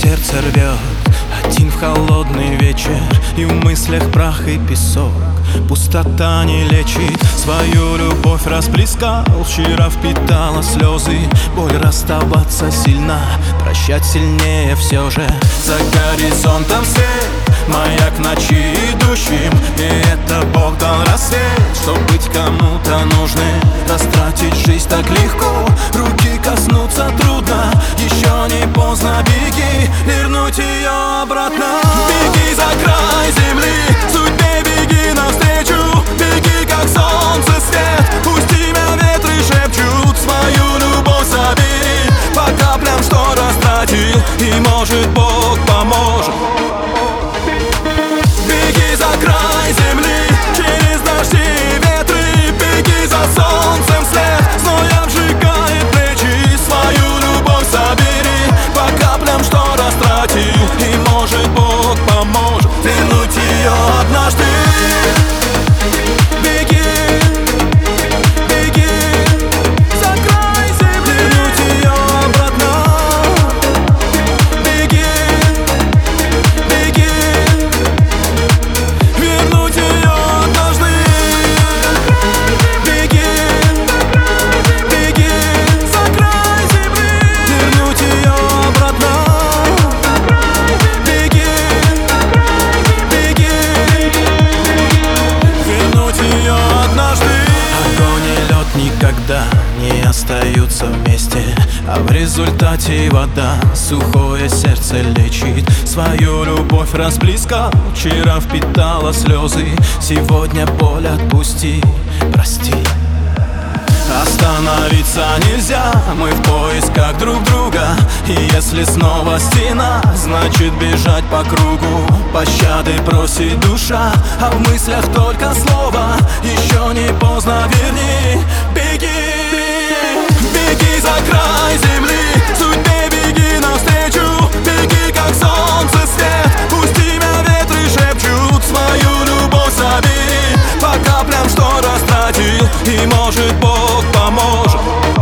сердце рвет один в холодный вечер, и в мыслях прах и песок. Пустота не лечит, свою любовь расплескал. Вчера впитала слезы, боль расставаться сильна, прощать сильнее все же. За горизонтом свет, маяк в ночи идущим, и это Бог дал рассвет, чтоб быть кому-то нужным. Растратить жизнь так легко, руки коснуться трудно. Еще не поздно, беги, вернуть ее обратно. Беги за край земли, судьбе беги навстречу. Беги, как солнце свет, пусть тебя ветры шепчут. Свою любовь собери по каплям, что растратил, и может Бог поможет. Беги за край земли, через дожди и ветры. Беги за солнцем вслед, зной обжигает плечи. Свою любовь собери по каплям, что растратил, и может Бог поможет вернуть ее однажды. Беги, беги за край земли, вернуть ее обратно. Беги, беги вернуть ее однажды. Беги, беги за край земли, вернуть ее обратно. Беги, беги вернуть ее однажды. Огонь и лед никогда не остаются вместе, а в результате и вода сухое сердце лечит. Свою любовь расплескал, вчера впитала слезы. Сегодня боль отпусти, прости. Остановиться нельзя, мы в поисках друг друга. И если снова стена, значит бежать по кругу. Пощады просит душа, а в мыслях только слово. Еще не поздно, верни, беги. Беги за край земли, судьбе беги навстречу. Беги, как солнце свет, пусть тебя ветры шепчут. Свою любовь собери по каплям, что растратил, и может Бог поможет.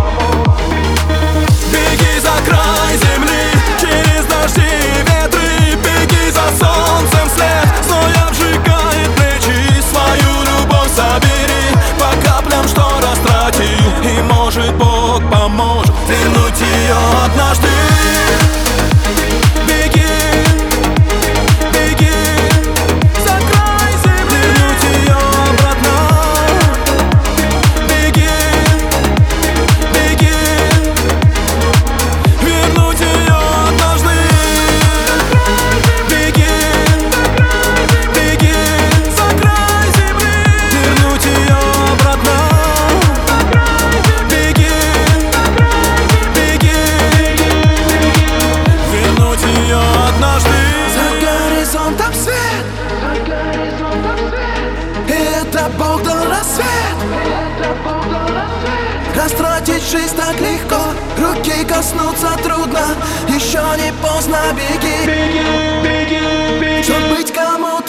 Беги за край земли, через дожди и ветры. Беги за солнцем вслед, зной обжигает плечи. Свою любовь собери по каплям, что растратил, и может Бог поможет вернуть ее однажды. Беги, беги за край земли, вернуть ее обратно. Беги, беги вернуть ее однажды. Беги, беги за край земли, вернуть ее обратно. Беги, беги вернуть ее однажды. За горизонтом свет, и это Бог дал рассвет. Растратить жизнь так легко, руки коснуться трудно. Еще не поздно, беги, беги, беги, беги, чтоб быть кому-то